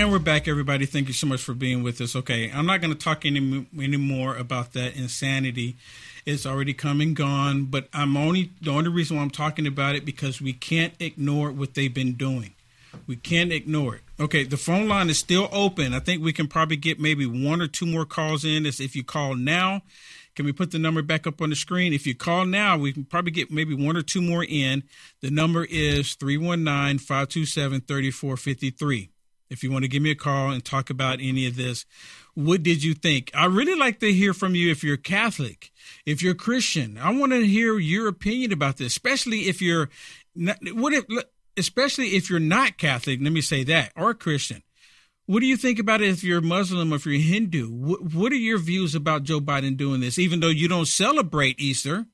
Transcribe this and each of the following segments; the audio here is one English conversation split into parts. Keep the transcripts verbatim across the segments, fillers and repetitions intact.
And we're back, everybody. Thank you so much for being with us. Okay, I'm not going to talk any anymore about that insanity. It's already come and gone, but I'm only the only reason why I'm talking about it because we can't ignore what they've been doing. We can't ignore it. Okay, the phone line is still open. I think we can probably get maybe one or two more calls in. As if you call now, can we put the number back up on the screen? If you call now, we can probably get maybe one or two more in. The number is three one nine, five two seven, three four five three. If you want to give me a call and talk about any of this, what did you think? I really like to hear from you if you're Catholic, if you're Christian. I want to hear your opinion about this, especially if you're not, what if, especially if you're not Catholic. Let me say that, or Christian. What do you think about it if you're Muslim or if you're Hindu? What, what are your views about Joe Biden doing this, even though you don't celebrate Easter,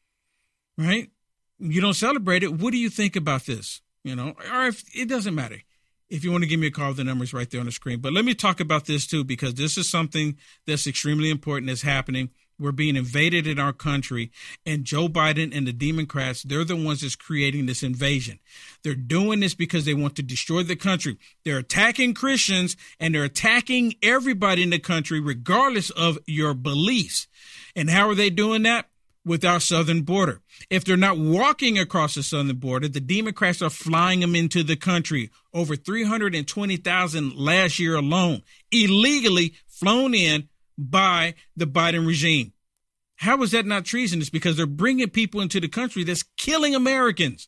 right? You don't celebrate it. What do you think about this? You know, or if it doesn't matter. If you want to give me a call, the number's right there on the screen. But let me talk about this, too, because this is something that's extremely important that's happening. We're being invaded in our country, and Joe Biden and the Democrats, they're the ones that's creating this invasion. They're doing this because they want to destroy the country. They're attacking Christians, and they're attacking everybody in the country, regardless of your beliefs. And how are they doing that? With our southern border. If they're not walking across the southern border, the Democrats are flying them into the country. Over three hundred twenty thousand last year alone, illegally flown in by the Biden regime. How is that not treasonous? Because they're bringing people into the country that's killing Americans.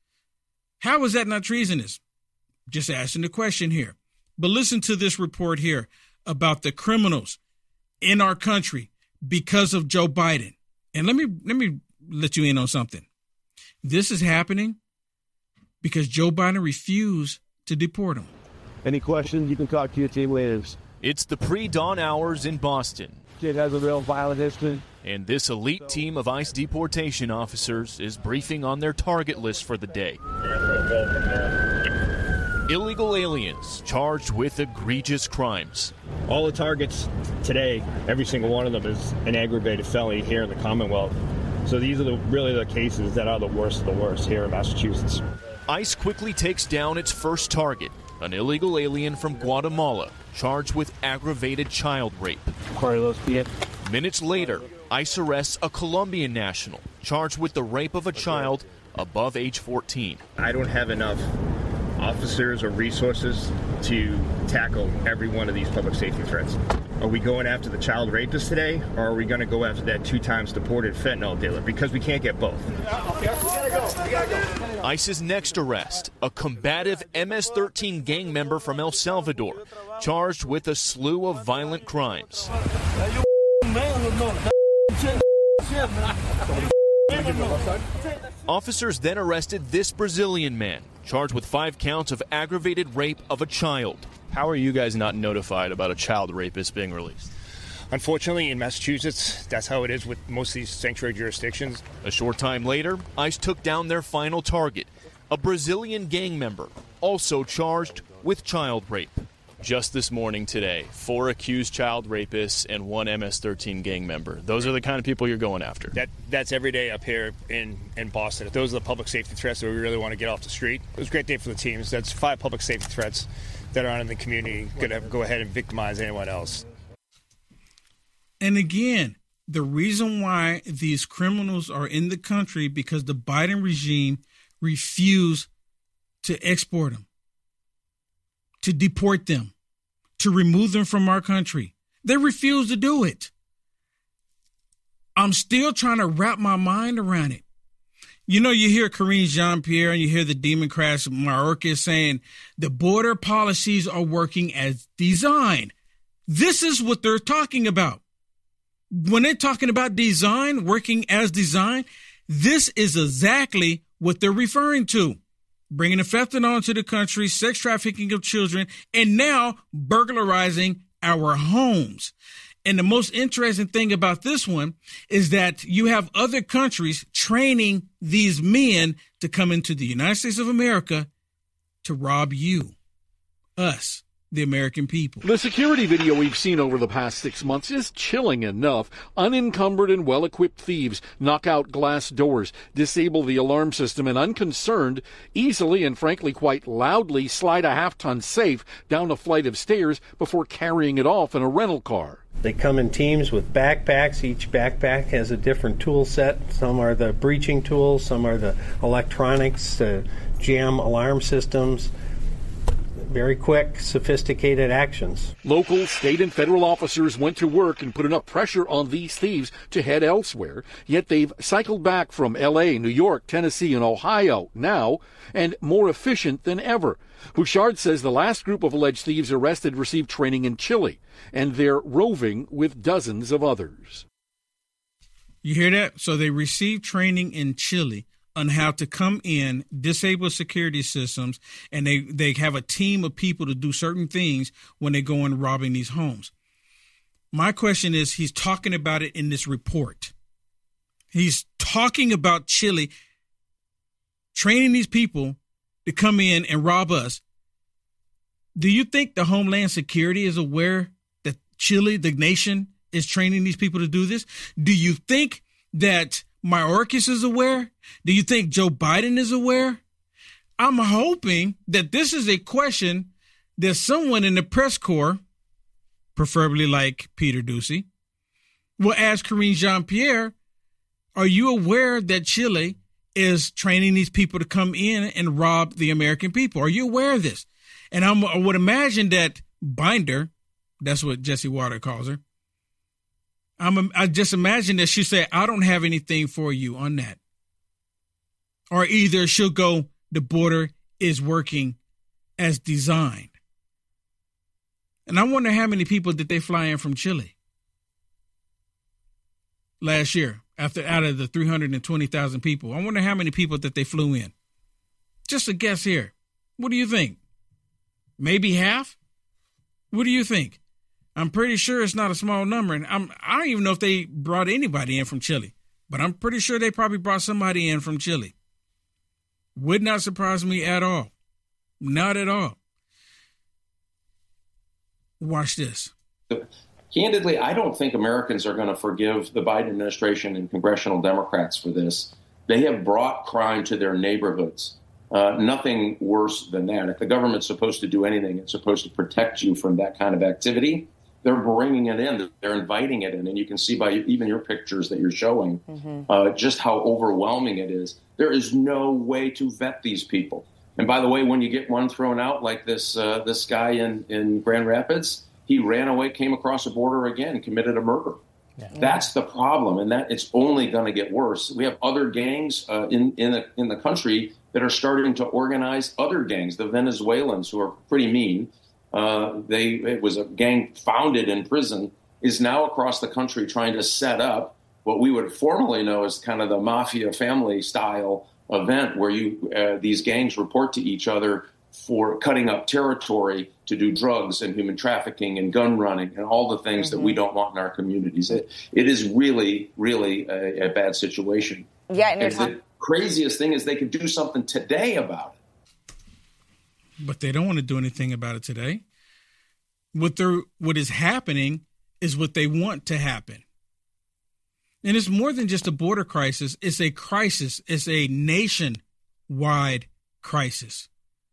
How is that not treasonous? Just asking the question here. But listen to this report here about the criminals in our country because of Joe Biden. And let me let me let you in on something. This is happening because Joe Biden refused to deport them. Any questions, you can talk to your team later. It's the pre-dawn hours in Boston. Kid has a real violent history. And this elite team of ICE deportation officers is briefing on their target list for the day. Illegal aliens charged with egregious crimes. All the targets today, every single one of them is an aggravated felony here in the Commonwealth. So these are the, really the cases that are the worst of the worst here in Massachusetts. ICE quickly takes down its first target, an illegal alien from Guatemala, charged with aggravated child rape. Carlos, yeah. Minutes later, ICE arrests a Colombian national, charged with the rape of a child above age fourteen. I don't have enough officers or resources to tackle every one of these public safety threats. Are we going after the child rapist today, or are we going to go after that two times deported fentanyl dealer? Because we can't get both. ICE's next arrest, a combative M S thirteen gang member from El Salvador, charged with a slew of violent crimes. Officers then arrested this Brazilian man, charged with five counts of aggravated rape of a child. How are you guys not notified about a child rapist being released? Unfortunately, in Massachusetts, that's how it is with most of these sanctuary jurisdictions. A short time later, ICE took down their final target, a Brazilian gang member, also charged with child rape. Just this morning today, four accused child rapists and one M S thirteen gang member. Those are the kind of people you're going after. That That's every day up here in, in Boston. Those are the public safety threats that we really want to get off the street. It was a great day for the teams. That's five public safety threats that are in the community. Going to go ahead and victimize anyone else. And again, the reason why these criminals are in the country because the Biden regime refused to export them, to deport them, to remove them from our country. They refuse to do it. I'm still trying to wrap my mind around it. You know, you hear Karine Jean-Pierre and you hear the Democrats, Mayorkas, saying the border policies are working as designed. This is what they're talking about. When they're talking about design, working as designed, this is exactly what they're referring to. Bringing the fentanyl into the country, sex trafficking of children, and now burglarizing our homes. And the most interesting thing about this one is that you have other countries training these men to come into the United States of America to rob you, us, the American people. The security video we've seen over the past six months is chilling enough. Unencumbered and well-equipped thieves knock out glass doors, disable the alarm system, and unconcerned, easily and frankly quite loudly slide a half-ton safe down a flight of stairs before carrying it off in a rental car. They come in teams with backpacks. Each backpack has a different tool set. Some are the breaching tools, some are the electronics, the jam alarm systems. Very quick, sophisticated actions. Local, state, and federal officers went to work and put enough pressure on these thieves to head elsewhere, yet they've cycled back from L A, New York, Tennessee, and Ohio now, and more efficient than ever. Bouchard says the last group of alleged thieves arrested received training in Chile, and they're roving with dozens of others. You hear that? So they received training in Chile on how to come in, disable security systems, and they, they have a team of people to do certain things when they go in robbing these homes. My question is, he's talking about it in this report. He's talking about Chile training these people to come in and rob us. Do you think the Homeland Security is aware that Chile, the nation, is training these people to do this? Do you think that Mayorkas is aware? Do you think Joe Biden is aware? I'm hoping that this is a question that someone in the press corps, preferably like Peter Doocy, will ask Karine Jean-Pierre, are you aware that Chile is training these people to come in and rob the American people? Are you aware of this? And I'm, I would imagine that Binder, that's what Jesse Water calls her, I'm, I just imagine that she said, I don't have anything for you on that. Or either she'll go, the border is working as designed. And I wonder how many people did they fly in from Chile last year, after out of the three hundred twenty thousand people. I wonder how many people that they flew in. Just a guess here. What do you think? Maybe half? What do you think? I'm pretty sure it's not a small number. And I'm, I don't even know if they brought anybody in from Chile, but I'm pretty sure they probably brought somebody in from Chile. Would not surprise me at all. Not at all. Watch this. Candidly, I don't think Americans are going to forgive the Biden administration and congressional Democrats for this. They have brought crime to their neighborhoods. Uh, nothing worse than that. If the government's supposed to do anything, it's supposed to protect you from that kind of activity. They're bringing it in. They're inviting it in. And you can see by even your pictures that you're showing mm-hmm. uh, just how overwhelming it is. There is no way to vet these people. And by the way, when you get one thrown out like this uh, this guy in, in Grand Rapids, he ran away, came across the border again, and committed a murder. Yeah. That's the problem, and that it's only going to get worse. We have other gangs uh, in in the, in the country that are starting to organize other gangs. The Venezuelans, who are pretty mean, uh, they it was a gang founded in prison, is now across the country trying to set up what we would formerly know as kind of the mafia family style event, where you uh, these gangs report to each other for cutting up territory to do drugs and human trafficking and gun running and all the things mm-hmm. that we don't want in our communities. It, it is really, really a, a bad situation. Yeah, and, and you're the craziest thing is they could do something today about it. But they don't want to do anything about it today. What they're, what is happening is what they want to happen. And it's more than just a border crisis. It's a crisis. It's a nation-wide crisis.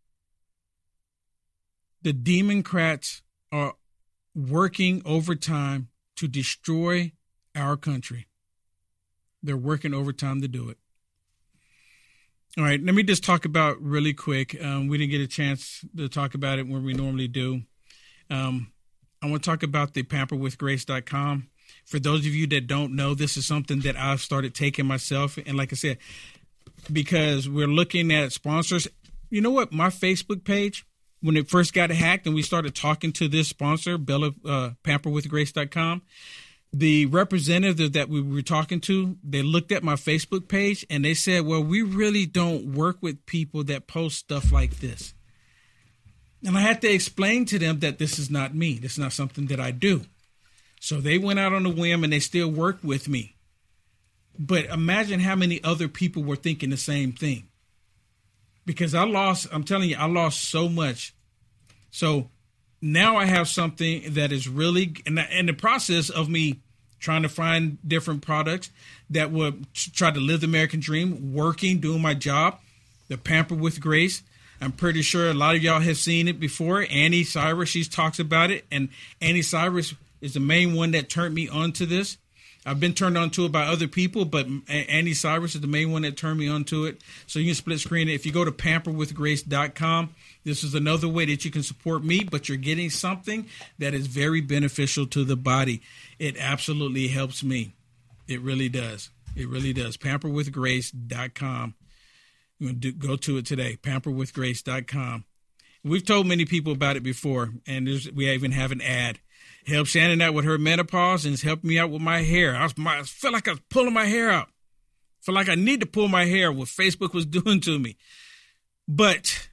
The Democrats are working overtime to destroy our country. They're working overtime to do it. All right, let me just talk about really quick. Um, we didn't get a chance to talk about it when we normally do. Um, I want to talk about the pamper with grace dot com. For those of you that don't know, this is something that I've started taking myself. And like I said, because we're looking at sponsors, you know what? My Facebook page, when it first got hacked and we started talking to this sponsor, Bella, uh, pamper with grace dot com, the representative that we were talking to, they looked at my Facebook page and they said, well, we really don't work with people that post stuff like this. And I had to explain to them that this is not me. This is not something that I do. So they went out on a whim and they still worked with me. But imagine how many other people were thinking the same thing. Because I lost, I'm telling you, I lost so much. So now I have something that is really in the, in the process of me trying to find different products that would try to live the American dream, working, doing my job, the Pamper with Grace. I'm pretty sure a lot of y'all have seen it before. Annie Cyrus, she talks about it. And Annie Cyrus is the main one that turned me on to this. I've been turned on to it by other people, but Annie Cyrus is the main one that turned me on to it. So you can split screen it. If you go to pamper with grace dot com, this is another way that you can support me, but you're getting something that is very beneficial to the body. It absolutely helps me. It really does. It really does. pamper with grace dot com. You want to do, go to it today, pamper with grace dot com. We've told many people about it before, and there's, we even have an ad. It helped Shannon out with her menopause, and it's helped me out with my hair. I, was, my, I felt like I was pulling my hair out. I feel like I need to pull my hair, what Facebook was doing to me. But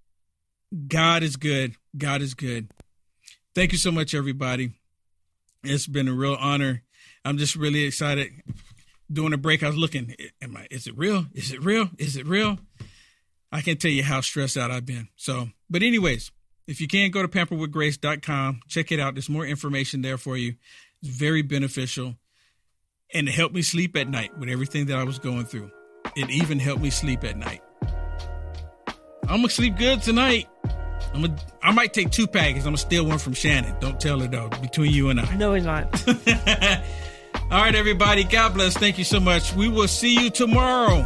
God is good. God is good. Thank you so much, everybody. It's been a real honor. I'm just really excited. During a break, I was looking, am I, is it real? Is it real? Is it real? I can't tell you how stressed out I've been. So, but anyways, if you can, go to pamper with grace dot com. Check it out. There's more information there for you. It's very beneficial. And it helped me sleep at night with everything that I was going through. It even helped me sleep at night. I'm going to sleep good tonight. I'm gonna, I might take two packages. I'm going to steal one from Shannon. Don't tell her, though, between you and I. No, he's not. All right, everybody. God bless. Thank you so much. We will see you tomorrow.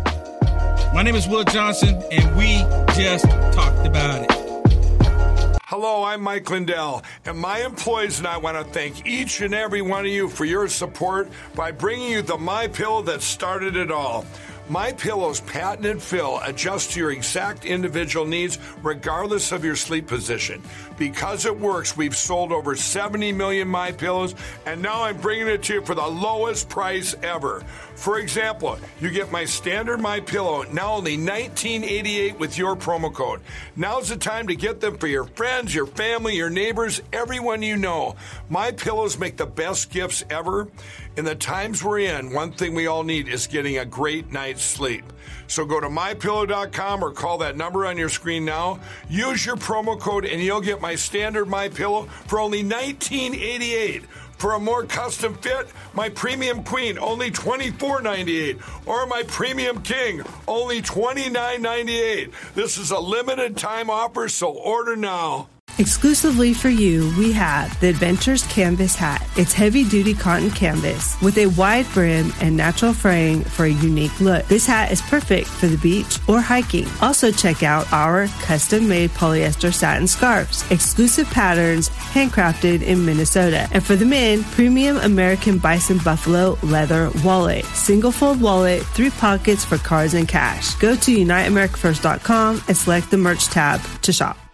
My name is Will Johnson, and we just talked about it. Hello, I'm Mike Lindell, and my employees and I want to thank each and every one of you for your support by bringing you the MyPillow that started it all. MyPillow's patented fill adjusts to your exact individual needs regardless of your sleep position. Because it works, we've sold over seventy million MyPillows, and now I'm bringing it to you for the lowest price ever. For example, you get my standard MyPillow, now only nineteen eighty-eight with your promo code. Now's the time to get them for your friends, your family, your neighbors, everyone you know. MyPillows make the best gifts ever. In the times we're in, one thing we all need is getting a great night's sleep. So go to my pillow dot com or call that number on your screen now. Use your promo code and you'll get my standard MyPillow for only nineteen eighty-eight. For a more custom fit, my Premium Queen, only twenty-four ninety-eight. Or my Premium King, only twenty-nine ninety-eight. This is a limited time offer, so order now. Exclusively for you, we have the Adventures Canvas Hat. It's heavy-duty cotton canvas with a wide brim and natural fraying for a unique look. This hat is perfect for the beach or hiking. Also check out our custom-made polyester satin scarves. Exclusive patterns, handcrafted in Minnesota. And for the men, premium American Bison Buffalo leather wallet. Single-fold wallet, three pockets for cards and cash. Go to unite america first dot com and select the merch tab to shop.